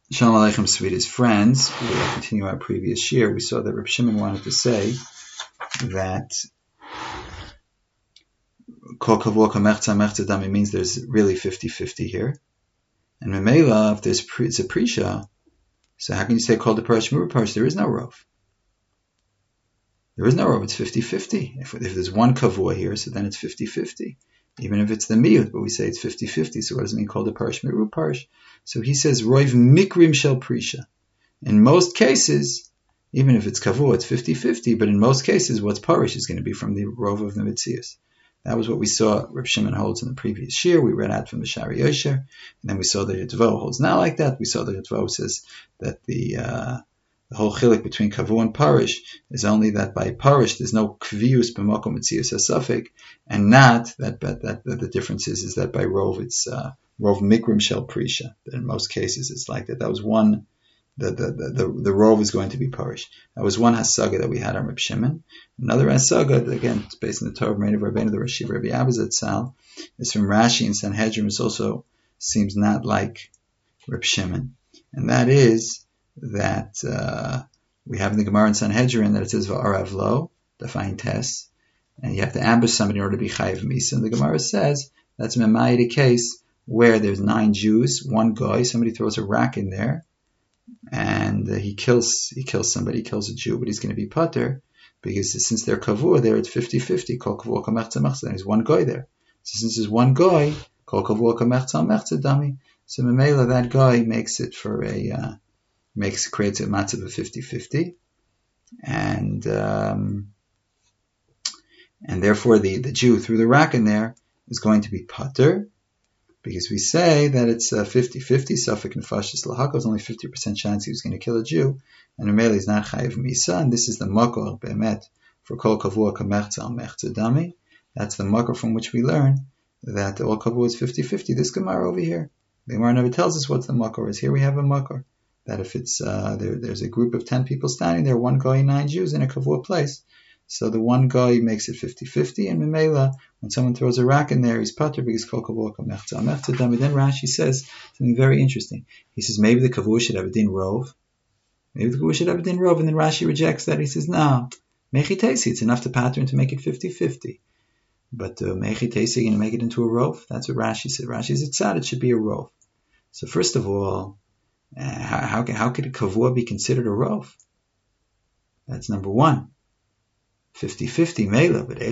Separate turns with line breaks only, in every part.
Shalom Aleichem, sweetest friends. We will continue our previous year. We saw that Reb Shimon wanted to say that Kol Kavua Kamechza Mechza Dami means there's really 50-50 here. And Memela, if it's a Prisha, so how can you say Kol the Parash Muru Parash? There is no Rov. There is no Rov, it's 50-50. If there's one Kavua here, so then it's 50-50. Even if it's the Miyut, but we say it's 50-50, so what does it mean Kol the Parash Muru Parash? So he says, Roiv Mikrim Shel Prisha. In most cases, even if it's Kavua, it's 50-50, but in most cases, what's Parish is going to be from the Rov of the Mitzias. That was what we saw Reb Shimon holds in the previous year. We read out from the Shari Yosher, and then we saw that Ritvo holds not like that. We saw that Ritvo says that the whole chilik between Kavua and Parish is only that by Parish there's no Kvius b'makom Mitzias HaSafek, and not that the difference is that by Rov it's Rov Mikrim Shel Prisha. That in most cases it's like that. That was one. The Rov is going to be Parish. That was one hasaga that we had on Reb Shimon. Another hasaga, again, it's based on the Torah of Meir Rabbeinu, the Rashi of Rabbi Abba Zatzal, is from Rashi and Sanhedrin. It also seems not like Reb Shimon. And that is that we have in the Gemara in Sanhedrin that it says Va'arav lo, Dafayin Tes, and you have to ambush somebody in order to be Chayiv Misa. And the Gemara says that's Memai the case where there's 9 Jews, one guy, somebody throws a rack in there, and he kills somebody, he kills a Jew, but he's going to be pater, because since they're kavua there, it's 50-50, kol kavua kamechza mechza, there's one guy there. So since there's one guy, kol kavua kamechza mechza dami, so memela, that guy makes it for creates a matzah of 50-50, and therefore the Jew threw the rack in there is going to be pater, because we say that it's 50-50, Safek and Fashis Lahakos, only 50% chance he was going to kill a Jew, and Rameli is not Chayiv Misa, and this is the Makor Be'emet for Kol Kavua Kamechza Al Mechza Dami. That's the Makor from which we learn that all Kavua is 50-50. This Gemara over here, the Gemara never tells us what the Makor is. Here we have a Makor, that if it's there's a group of 10 people standing there, one guy, 9 Jews in a Kavua place, so the one guy makes it 50-50, and Memela, when someone throws a rack in there, he's pater because kol kavua kamechza mechza dami. Then Rashi says something very interesting. He says maybe the kavua should have a din rov. Maybe the kavua should have a din rov, and then Rashi rejects that. He says no, mechi teisi, it's enough to pattern to make it 50-50. But mechi teisi, you're going to make it into a rov? That's what Rashi said. Rashi says it's sad, it should be a rov. So first of all, how could a kavua be considered a rov? That's number one. 50-50 mela, but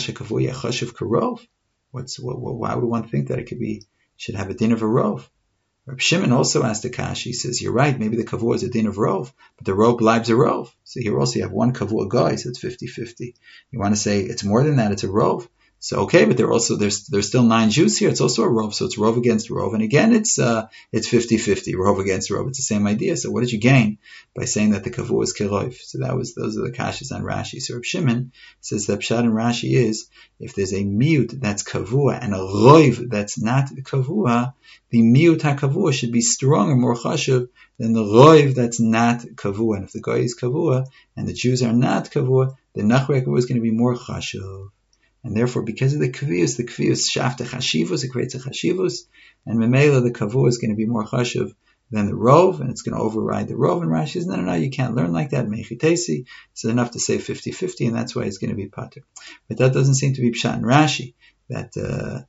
why would one think that it should have a din of a rov? Reb Shimon also asked the kash. He says, you're right, maybe the kavua is a din of rov, but the rov lives a rov. So here also you have one kavua guy, so it's 50-50. You want to say it's more than that, it's a rov. So okay, but there's still 9 Jews here. It's also a rov, so it's rov against rov, and again it's 50-50, rov against rov. It's the same idea. So what did you gain by saying that the kavua is kirov? So those are the kashas on Rashi. So Reb Shimon says that pshat in Rashi is if there's a miyut that's kavua and a roiv that's not kavua, the miyut hakavua should be stronger, more chashuv than the roiv that's not kavua. And if the guy is kavua and the Jews are not kavua, the nachri kavua is going to be more chashuv. And therefore, because of the kaviyus shafta chashivus, it creates a chashivus, and memela, the kavua is going to be more chashiv than the rov, and it's going to override the rov. And Rashi says, no, you can't learn like that. Mechitesi, it's enough to say 50-50, and that's why it's going to be pater. But that doesn't seem to be pshat in Rashi, that the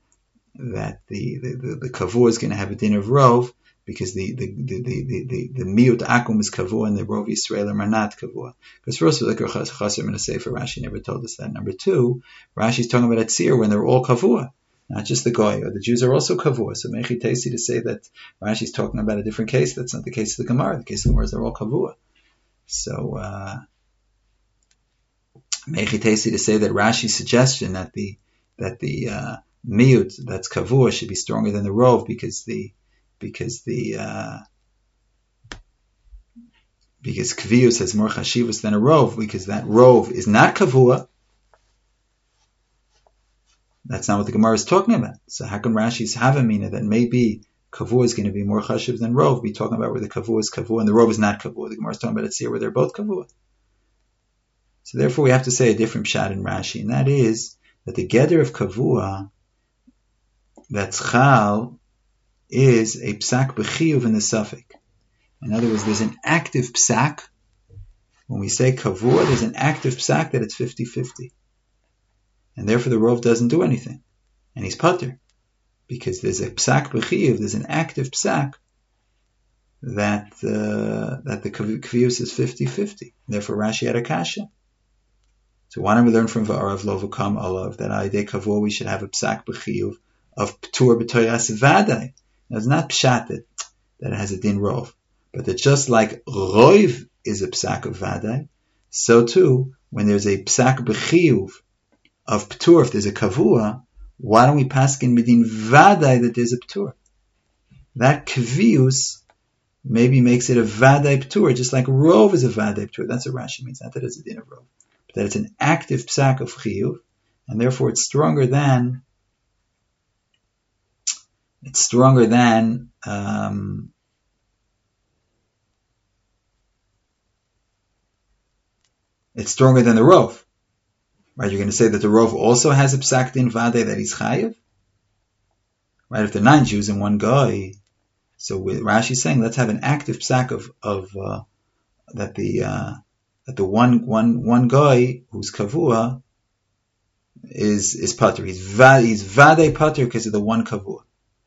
kavua is going to have a din of rov, because the miyut akum is kavua and the rov Yisrael are not kavua. Because first of all, the chaser in a sefer, Rashi never told us that. Number two, Rashi is talking about a tzir when they're all kavua, not just the goy. The Jews are also kavua. So mechi teisi to say that Rashi is talking about a different case. That's not the case of the Gemara. The case of the Gemara is they're all kavua. So mechi teisi to say that Rashi's suggestion that the miyut that's kavua should be stronger than the rov because Kvius has more chashivus than a rov, because that rov is not kavua. That's not what the Gemara is talking about. So how can Rashi's have a meaning that maybe kavua is going to be more chashiv than rov? Be talking about where the kavua is kavua and the rov is not kavua. The Gemara is talking about it here where they're both kavua. So therefore we have to say a different pshat in Rashi, and that is that the geder of kavua, that's chal, is a psak b'chiyuv in the suffix. In other words, there's an active psak. When we say kavua, there's an active psak that it's 50-50. And therefore the rov doesn't do anything. And he's pater. Because there's a psak b'chiyuv, there's an active psak that the kviyus is 50-50. Therefore Rashi had a kasha. So why don't we learn from V'arav lo v'kam olav that aidei kavua we should have a psak b'chiyuv of p'tur b'toyas vadai. Now it's not pshat that it has a din rov, but that just like roiv is a psak of vadai, so too when there's a psak b'chiyuv of p'tur, if there's a kavua, why don't we paskin midin vadai that there's a p'tur? That kviyus maybe makes it a vadai p'tur, just like rov is a vadai p'tur. That's what Rashi means, not that it's a din of rov, but that it's an active psak of chiyuv, and therefore it's stronger than It's stronger than the rov, right? You're going to say that the rov also has a psak din vade that he's chayiv, right? If there are 9 Jews and 1 guy, so Rashi is saying let's have an active psak of that the one guy who's kavua is pater. He's vade pater because of the one kavua.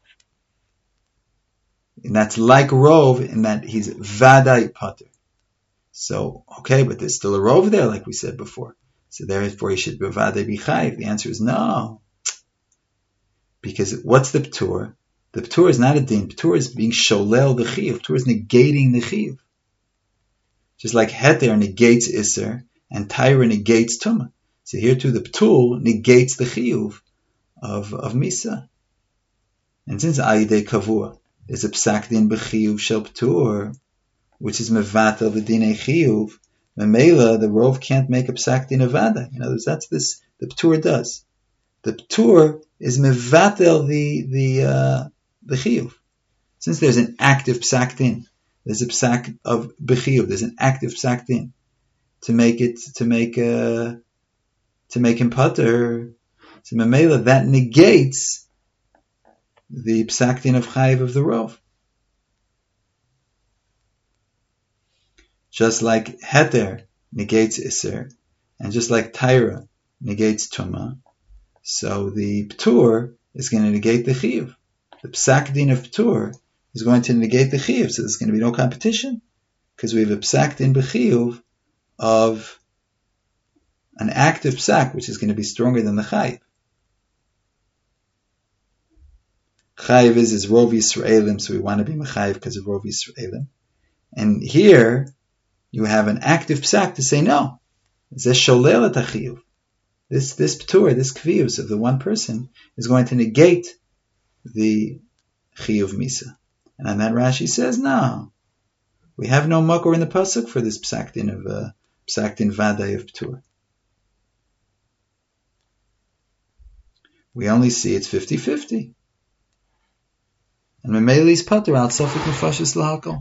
And that's like rov in that he's vadai pater. So, okay, but there's still a rov there, like we said before. So therefore he should be vadai bichayiv. The answer is no. Because what's the p'tur? The p'tur is not a din. P'tur is being sholel the chiyuv. P'tur is negating the chiyuv. Just like heter negates iser and tyra negates tumah. So here too the p'tur negates the chiyuv of misa. And since ayidei kavua, there's a psak din b'chiyuv shel p'tur, which is mevatel v'dinei chiyuv. Memela, the rov can't make a psak din avada. In other words, that's this the p'tur does. The p'tur is mevatel the chiyuv. Since there's an active psak din, there's a psak of b'chiyuv. There's an active psak din to make him pater. So memela that negates the psak din of chayiv of the rov. Just like heter negates iser, and just like tyra negates tumah, so the p'tur is going to negate the chiyuv. The psak din of p'tur is going to negate the chiyuv, so there's going to be no competition, because we have a psak din b'chiyuv of an active psak, which is going to be stronger than the chayiv. Chayiv is rov Yisraelim, so we want to be mechayiv because of rov Yisraelim. And here, you have an active psak to say no. Zeh sholel et hachiyuv. This p'tur, this kviyus of the one person is going to negate the chiyuv misa. And on that Rashi says, no. We have no makor in the pasuk for this psak din vaday of p'tur. We only see it's 50-50. And Memeli's pater al sofik nefashis lahakol.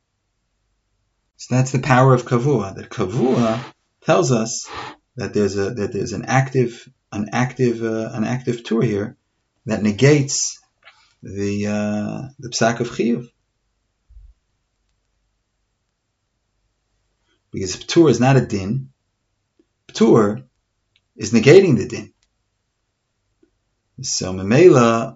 So that's the power of kavua. That kavua tells us that there's an active p'tur here that negates the psak of chiyuv. Because p'tur is not a din. P'tur is negating the din. So memela,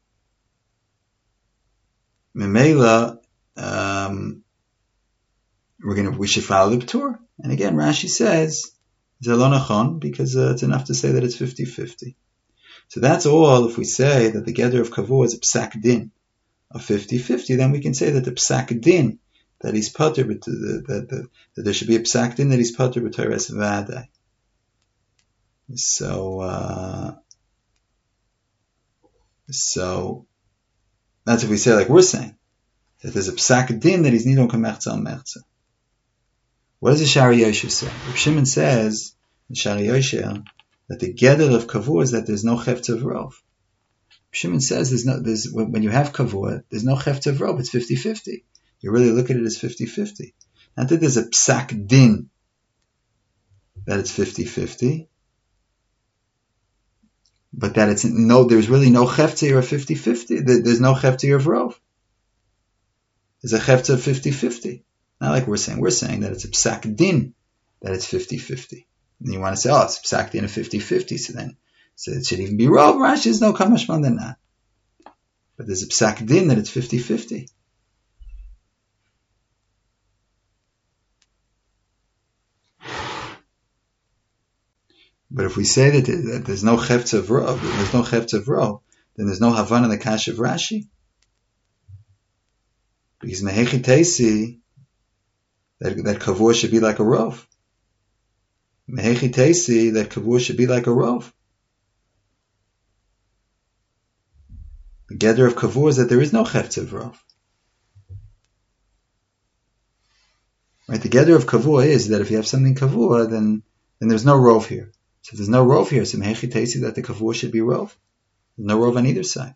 we should follow the p'tur. And again, Rashi says zelon nachon because it's enough to say that it's 50-50. So that's all. If we say that the gather of kavua is a psak din of 50-50, then we can say that the psak din that he's pater, that there should be a psak din that he's pater b'toras vadai. So that's if we say like we're saying that there's a psak din that he's nidon kamerza al merza. What does the Shari Yosher say? Reb Shimon says in Shari Yosher that the gedel of kavua is that there's no chefetz of rov. Reb Shimon says when you have kavua, there's no chefetz of rov. It's 50-50. You really look at it as 50-50. Not that there's a psak din that it's 50-50, but that there's really no chefetz of 50-50. There's no chefetz of rov. is a chefta of 50-50. Not like we're saying. We're saying that it's a psak din, that it's 50-50. And you want to say, it's psak din of 50-50, so it should even be rov. Rashi is no kamashman than that. But there's a psak din that it's 50-50. But if we say that there's no chefta of rov, then there's no Havana in the Kash of Rashi. Because Mehechi Teisi, that Kavur should be like a rov. Mehechi Teisi, that Kavur should be like a rov. The gather of Kavur is that there is no Chefta of rov. Right? The gather of Kavur is that if you have something Kavur, then there's no rov here. So if there's no rov here, so Mehechi Teisi that the Kavur should be rov. There's no rov on either side.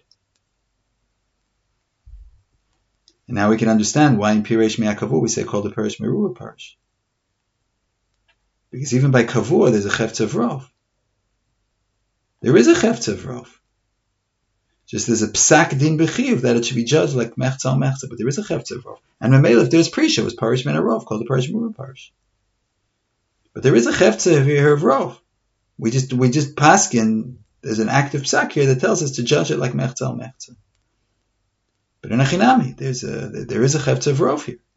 And now we can understand why in Piresh Me'akavur we say called the Parish Meruah Parish. Because even by Kavur there's a Chefta of rov. There is a Chefta of rov. Just there's a Psak Din B'chiv that it should be judged like Mechza al Mechza, but there is a Chefta of rov. And Mamela, if there's Prisha, it was Parish Men Rov, called the Parish Meruah Parish. But there is a Chefta here of rov. We just paskin, there's an active psak here that tells us to judge it like mechza al mechza. But in a chinami, there is a chefta of rov here.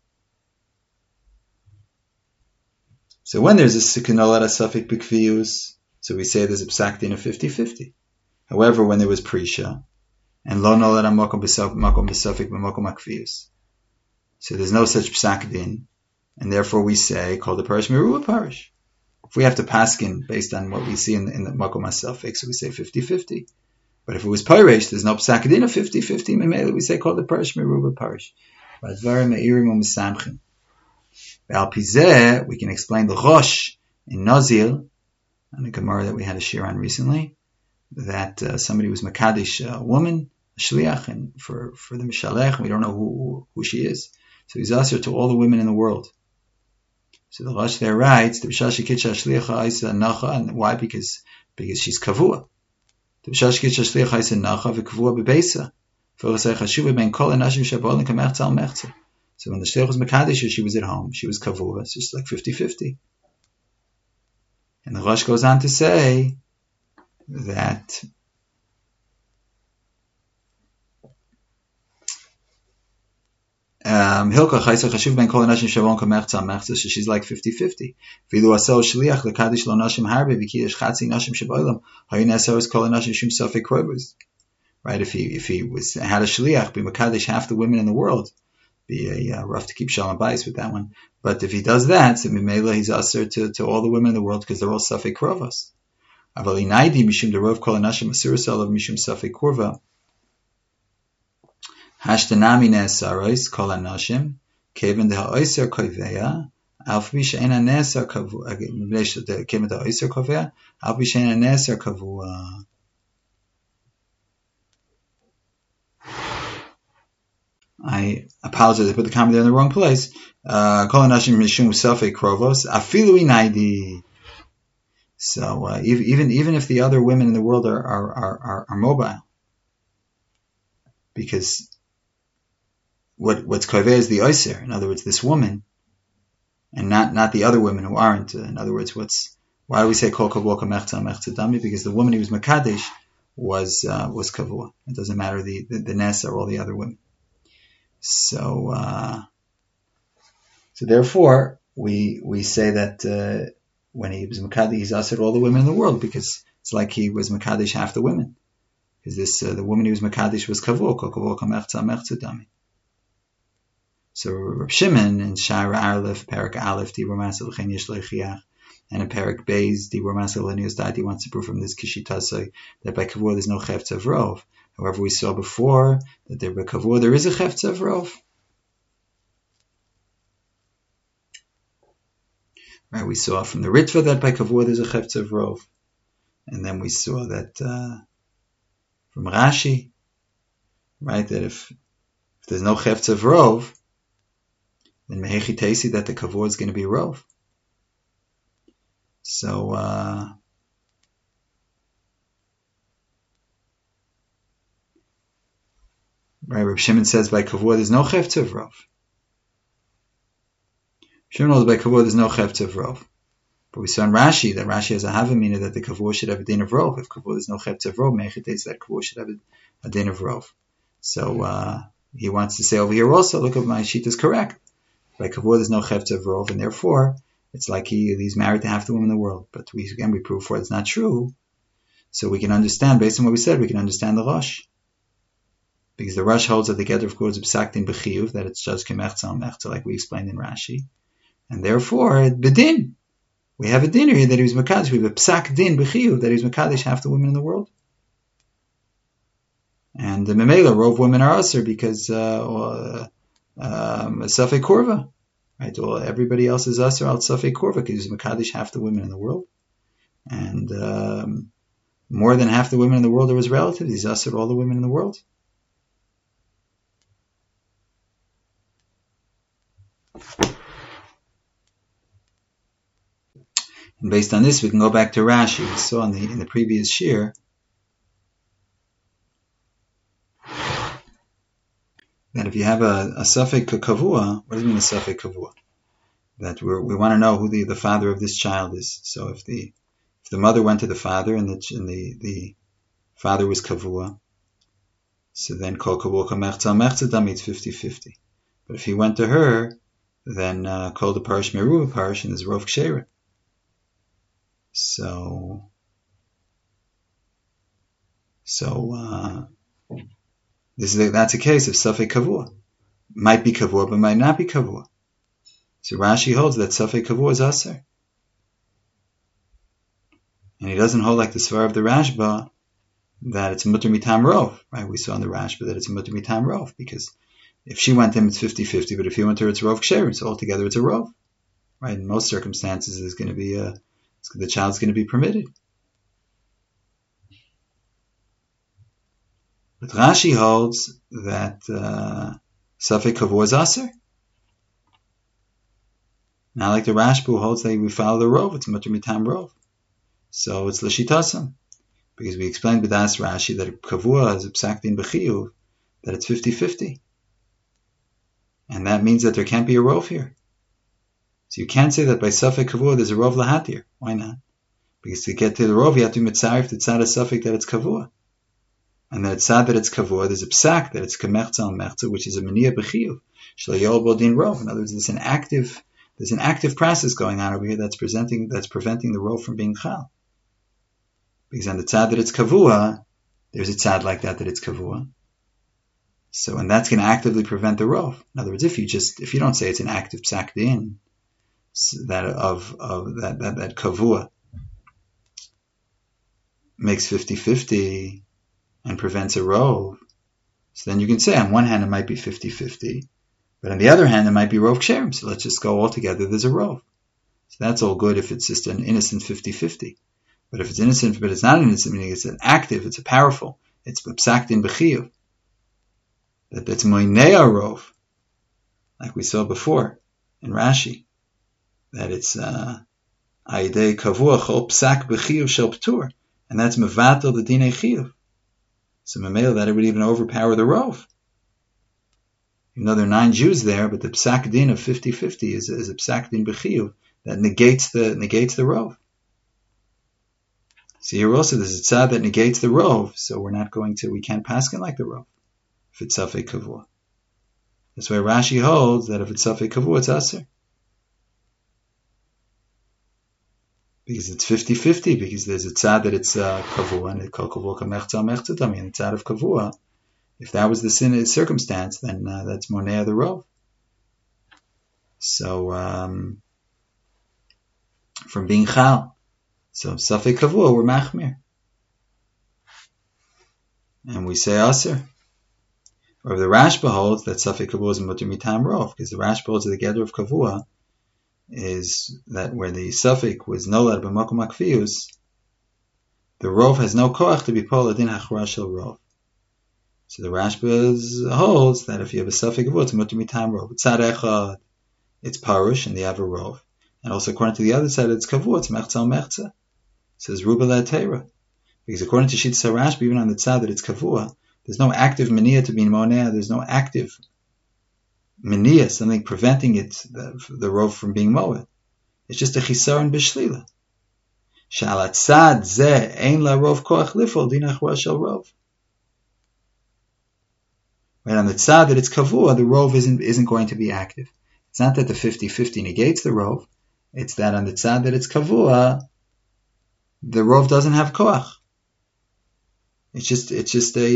So when there's a sikanolat asafik b'kviyus, so we say there's a psak din of 50-50. However, when there was prisha, and lo nolat makom b'safik b'makom akviyus, so there's no such psak din, and therefore we say called the parish meruah parish. If we have to paskin based on what we see in the makom asafik, so we say 50-50. But if it was parish, there's no psak din of 50-50. Memela, we say called the parish meruah parish. V'advarim me'irim u'misamchim. Al pizeh, we can explain the Rosh in Nazil, and the Gemara that we had a shir on recently, that somebody was Makadish, a woman, a shliach, and for the Mishalech, we don't know who she is. So he's asked her to all the women in the world. So the Rosh there writes, the B'shashi Kitcha Shliacha Isa Nacha, and why? Because she's Kavua. The B'shashi Kitcha Shliacha Isa Nacha, v'Kavua B'Beisa. V'Rosei Chashuva Ben Kol Anashim Shabolin Kamechza Al Mechza. So when the Shliach was Makadish, she was at home. She was Kavua. It's just like 50-50. And the Rosh goes on to say that Hilka Chaysa Chashuv Ben Kol Anashim Shavon Kamechza Mechza. So she's like 50-50. V'ilu Asel Shliach Lekadish Lo Nashim Harbe V'Kiyash Chatzi Nashim Shaboilam Hayin Asel is Kol Anashim Shum Safek Krovers. Right? If he had a Shliach be Makadish half the women in the world, be rough to keep Shalom Bayis with that one. But if he does that, so Mimela he's aser to all the women in the world because they're all Safek Krovas. Avali Naidi Mishum Derov Kol Anashim Asur Salav Mishum Safek Kurva. Hashtanami Nesarois Kol Anashim Kevin the Ha'oiser Koveya Alf Bishaina Nesar Kavu Kevin the Ha'oiser Koveya Alf Bishaina Nesar Kavu. I apologize, I put the comment there in the wrong place. Kol Anashim Mishum Safek Krovos Afilu Inaidi. So even if the other women in the world are mobile, because what's koveh is the oiser. In other words, this woman, and not the other women who aren't. In other words, why do we say kol kavua kamechza mechza dami? Because the woman who was makadesh was kavua. It doesn't matter the nesa or all the other women. So therefore we say that when he was makadesh, he's asked all the women in the world because it's like he was makadesh half the women. Because the woman he was makadesh was kavua kamechza mechza dami. So Reb Shimon in Shara Aleph, Perak Aleph, Dibur Masel Chen Yesh Lechiach, and in Perak Beis, Dibur Masel Lenius Dad, he wants to prove from this Kishitasai that by Kavur there's no Chefta of Rov. However, we saw before that by Kavur there is a Chefta of Rov. Right, we saw from the Ritva that by Kavur there's a Chefta of Rov. And then we saw that from Rashi, right, that if there's no Chefta of Rov, then Mehechi Teisi that the Kavur is going to be Rov. So, right, Reb Shimon says by Kavur there's no Chefta of Rov. Shimon holds by kavua there's no chefetz of rov. But we saw in Rashi that Rashi has a havamina that the kavua should have a din of rov. If kavua there's no chefetz of rov, mechites that kavua should have a din of rov. So he wants to say over here also, look, my sheet is correct. By kavua there's no chefetz of rov, and therefore it's like he's married to half the women in the world. But we prove for it's not true. So we can understand, based on what we said, we can understand the Rosh. Because the Rosh holds that the Gedr of course is psaktin b'chiyuv, that it's just kemechza al mechza, like we explained in Rashi. And therefore, bedin. We have a din here that he was Makadosh. We have a psak din b'chiyuv, that he was Makadosh half the women in the world. And the Memela, rov women are usher because Safei Korva. Right? Well, everybody else is usher al Safei Korva because he's Makadosh half the women in the world. And more than half the women in the world are his relatives. He's usher all the women in the world. And based on this, we can go back to Rashi. We saw in the previous shir that if you have a safek kavua, what does it mean a safek kavua? That we want to know who the father of this child is. So if the mother went to the father and the father was kavua, so then kol kavua kamechza mechza dami, it's 50-50. But if he went to her, then kol the parish meruva parish and there's rov kshera. So that's a case of safek kavua. Might be kavua, but might not be kavua. So Rashi holds that safek kavua is aser. And he doesn't hold like the svar of the Rashba that it's mutter mitam rov. Right? We saw in the Rashba that it's mutter mitam rov, because if she went to him, it's 50-50, but if he went to her, it's rov ksher. So altogether, it's a rov. Right? In most circumstances, there's going to be the child's going to be permitted. But Rashi holds that safek kavua is aser. Now, like the Rashba who holds that we follow the rov, it's mutter mitam rov. So it's l'shitasam, because we explained b'das Rashi that kavua is a psak din b'chiyuv, that it's 50-50, and that means that there can't be a rov here. So you can't say that by safek kavua there's a rov lahatir. Why not? Because to get to the rov you have to mitzarif the tzad safek that it's kavua, and that it's tzad that it's kavua. There's a psak that it's kemechza al mechza, which is a meniya b'chiyuv shel yol bo din rov. In other words, there's an active process going on over here that's preventing the rov from being chal. Because on the tzad that it's kavua, there's a tzad like that it's kavua. So, and that's going to actively prevent the rov. In other words, if you don't say it's an active psak din, that kavua makes 50-50 and prevents a rov, so then you can say on one hand it might be 50-50, but on the other hand it might be rov ksherim. So let's just go all together. There's a rov. So that's all good if it's just an innocent 50-50. But if it's innocent, but it's not innocent, meaning it's an active, it's a powerful, it's psak din b'chiyuv, that's moinea rov, like we saw before in Rashi, that it's ayidei kavua chol psak b'chiyuv shel ptur, and that's mevatel the dinei chiyuv. So memel that it would even overpower the rov. Even though there are 9 Jews there, but the psak din of 50-50 is a psak din b'chiyuv that negates the rov. So here also there's a tzad that negates the rov, so we can't paskin like the rov if it's safek kavua. That's why Rashi holds that if it's safek kavua, it's aser. Because it's 50-50, because there's a tzad that it's kavua, and it kol kavua kamechza mechza dami, and the tzad of kavua, if that was the circumstance, then that's monea the rov. So, from being chal. So, safek kavua, we're machmir. And we say aser. Or the Rashba holds that safek kavua is mutter mitam rov, because the Rashba holds that the gedr of kavua is that where the safek was nolad b'makom hakfiyus, the rov has no koach to be pol adin hachra shel rov. So the Rashba holds that if you have a safek kavua, it's mutter mitam rov. Tzad echad, it's parush, and they have a rov. And also according to the other side, it's kavua, it's mechza al mechza. It says ruba la teira. Because according to Shittas Rashba, even on the tzad that it's kavua, there's no active mania to be monea, there's no active meniya, something preventing it, the rov from being moed. It's just a chisaron b'shlila. Shal atzad zeh ein la rov koach lifol dinach shel rov. Right, on the tzad that it's kavua, the rov isn't going to be active. It's not that the 50-50 negates the rov. It's that on the tzad that it's kavua, the rov doesn't have koach. It's just a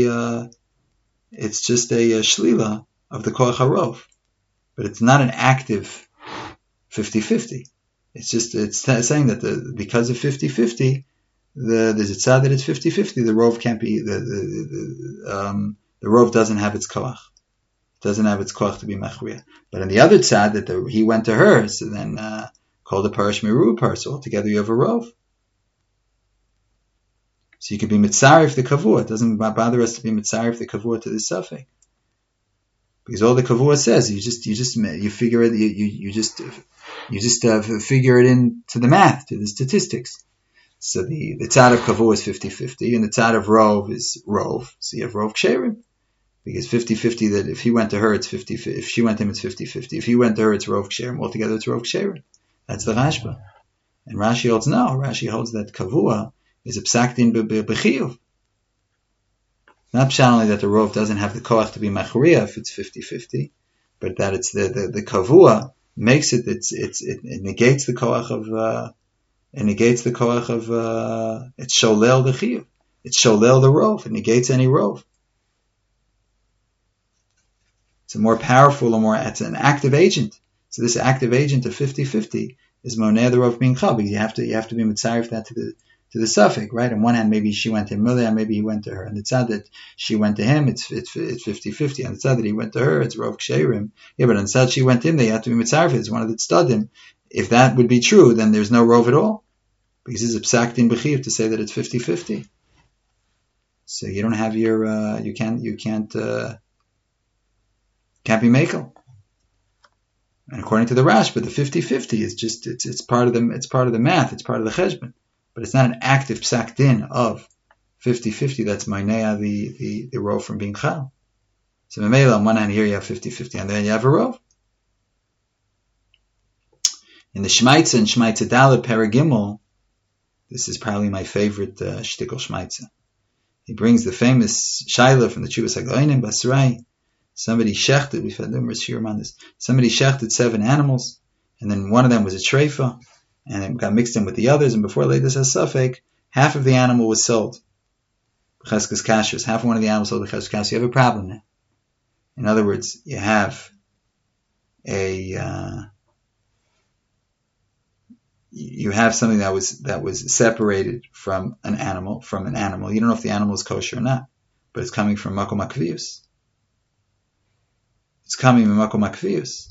shlila of the koach harov, but it's not an active 50-50. It's saying that because of 50-50, there's a tzad that it's 50-50. The rov can't be the rov doesn't have its koach. It doesn't have its koach to be machriya. But on the other tzad that he went to her, so then called the parish miru parish. So altogether you have a rov. So you could be mitzarif the kavua. It doesn't bother us to be mitzarif the kavua to the suffix, because all the kavua says you figure it. You just figure it into the math, to the statistics. So the tzad of kavua is 50-50, and the tzad of rov is rov. So you have rov ksherim, because 50-50 that if he went to her it's 50. If she went to him it's 50-50. If he went to her it's rov ksherim. Altogether it's rov ksherim. That's the Rashba. And Rashi holds no. Rashi holds that kavua is a psakdin b'chiyuv. Not only that the rov doesn't have the koach to be machriya if it's 50-50, but that it's the kavua makes it negates the koach of it's sholel the chiyuv. It's sholel the rov. It negates any rov. It's a more powerful, it's an active agent. So this active agent of 50-50 is moneh the rov being chal, because you have to be mitzarif that to the suffix, right? On one hand, maybe she went to him, and maybe he went to her. And the tzad that she went to him, it's 50-50. On the tzad that he went to her, it's rov ksherim. Yeah, but on the tzad she went to him, they have to be mitzarif. It's one of the tzadim. If that would be true, then there's no rov at all, because it's a psak din b'chiv to say that it's 50-50. So you don't have your you can't be makel. And according to the Rashba, the 50-50 is just it's part of the math, it's part of the cheshbon. But it's not an active psak din of 50-50 that's mainea the rov from being chal. So memela, on one hand here you have 50-50, and then you have a rov. In the Shmaitza and Shmaitza Dalet Paragimel, this is probably my favorite shtickle Shmaitza. He brings the famous shaila from the Chuvas HaGoinim Basrai. Somebody shechted, we've had numerous shiurim on this. Somebody shechted 7 animals, and then one of them was a treifa, and it got mixed in with the others, and before Leidas HaSafek, half of the animal was sold. Cheskes kashrus, half of one of the animals sold the cheskes kashrus. You have a problem now. In other words, you have something that was separated from an animal. You don't know if the animal is kosher or not, but it's coming from makom akvius. It's coming from makom akvius.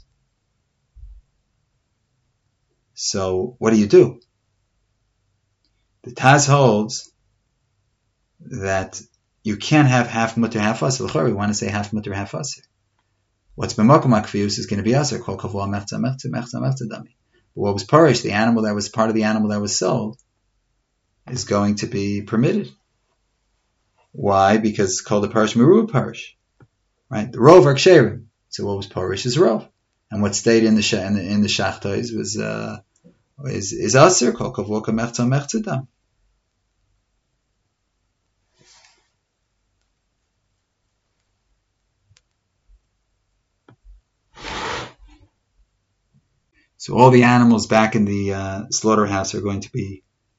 So what do? The Taz holds that you can't have half mutter, half aser. We want to say half mutter, half aser. What's b'makom akvius is going to be aser. Kol kavua mechza dami. But what was parish, the animal that was part of the animal that was sold, is going to be permitted. Why? Because it's called a parish meruah parish, right? The rov are ksherim. So what was parish is rov, and what stayed in the shachtais was is aser. Kol kavua mechza dami. So all the animals back in the slaughterhouse are going to be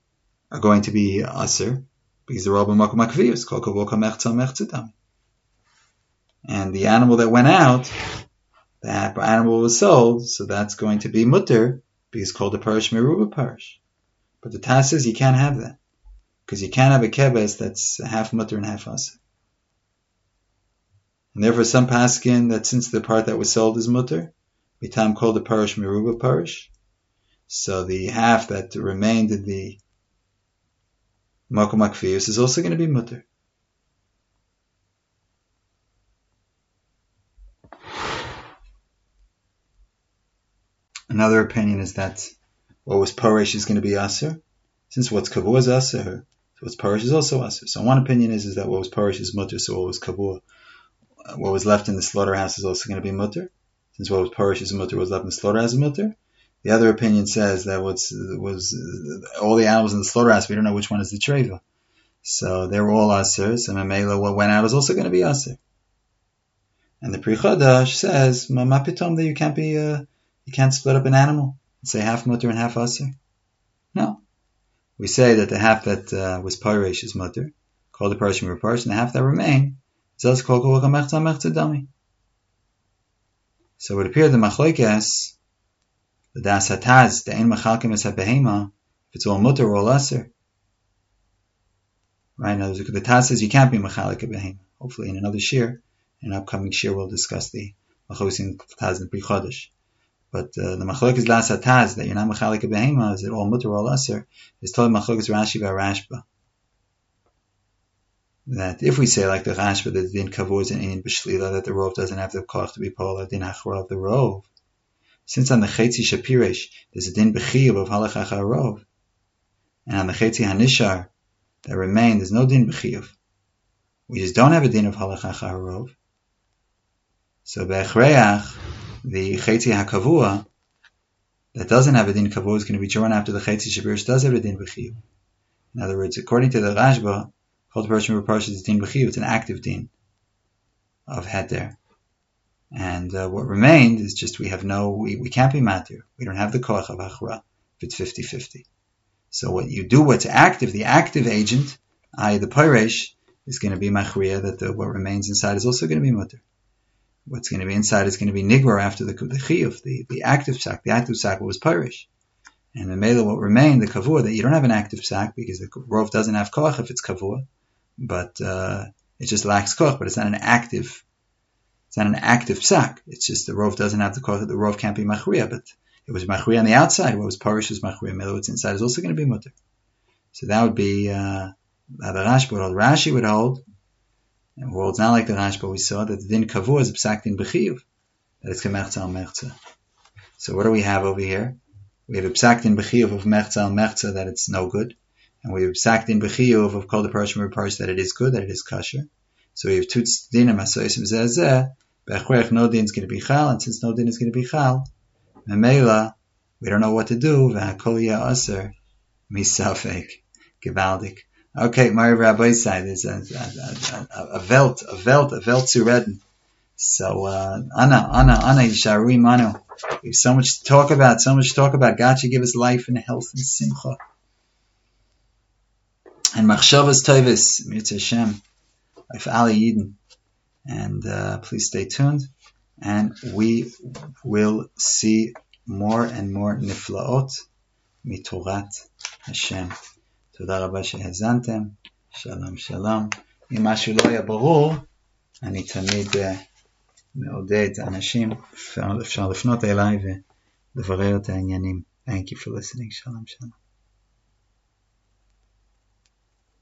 aser, because they're all b'makom akvius. Kol kavua mechza dami. And the animal that went out, that animal was sold, so that's going to be mutter, because it's called a parish meruah parish. But the Taz says you can't have that, because you can't have a kebes that's half mutter and half aser. And therefore some paskin that since the part that was sold is mutter, mitam called the parish meruah parish, so the half that remained in the makom akvius is also going to be mutter. Another opinion is that what was parish is going to be aser, since what's kavua is aser, so what's parish is also aser. So one opinion is that what was parish is mutter, so what was kavua, what was left in the slaughterhouse is also going to be mutter. since what was parish as a mutter was left in the slaughter as a mutter. The other opinion says that was all the animals in the slaughterhouse, we don't know which one is the treva. So they were all aser, so Mamela, what went out is also going to be aser. And the Pri Chodesh says, Ma pitom, that you can't split up an animal and say half mutter and half aser. No. We say that the half that was parish is mutter, called the parish and and the half that remained is also called mechza mechza dami. So it would appear the machlokes, the das hataz, the ein machalkim es habehema, if it's all mutter or all aser. Right now, the Taz says you can't be machalik a behema. Hopefully, in another shir, in an upcoming shir, we'll discuss the machlokes in Taz and Pri Chodesh. But the machlokes las Taz that you're not machalik a behema, is it all mutter or all aser? Is told machlokes Rashi by Rashba. That if we say like the Rashba that the din kavod and in b'shlila that the rov doesn't have the koch to be polar din achra of the rov, since on the chetzi shapiresh there's a din b'chiyuv of halach achar rov, and on the chetzi hanishar that remain, there's no din b'chiyuv. We just don't have a din of halach achar rov. So be'echreach, the chetzi hakavua that doesn't have a din kavua is going to be drawn after the chetzi shapiresh does have a din b'chiyuv. In other words, according to the Rashba, called Parashim Parashim is din b'chiyuv. It's an active din of heter. And what remained is just we can't be matir. We don't have the koach of achra if it's 50-50. So what you do, what's active, the active agent, i.e. the parish, is going to be machriya, that what remains inside is also going to be mutter. What's going to be inside is going to be nigvar after the chiyuv, the active sack. The active sack was parish. And the mela, what remained, the kavur, that you don't have an active sack because the rov doesn't have koach if it's kavur, but it just lacks koach, but it's not an active sack. It's just the rov doesn't have the koach, the rov can't be machriya, but it was machriya on the outside. What was parish was machriya. Mela, what's inside is also going to be mutter. So that would be the Rashba would hold. Rashi would hold, and it's not like the Rashba we saw, that the din kavur is psak din b'chiyuv, that it's k'mechza al mechza. So what do we have over here? We have a psak din b'chiyuv of mechza al mechza, that it's no good, and we have psak din b'chiyuv of kol the parashim reparish, that it is good, that it is kosher. So we have two dinim asoysim zeh. Be'echreich no din is going to be chal, and since no din is going to be chal, memela, we don't know what to do. V'hakol yeh aser misafek gevaldik. Okay, Mari Rabbi side is a velt zu reden. So Anna Yisharui Manu. We have so much to talk about. God should give us life and health and simcha and machshavas tovus mitzvah Hashem of Ali Yidin. And please stay tuned, and we will see more and more niflaot mitorat Hashem. תודה רבה שהזנתם, שלום שלום. אם משהו לא היה ברור, אני תמיד מעודד אנשים, אפשר לפנות אליי ולברר את העניינים. Thank you for listening, שלום שלום.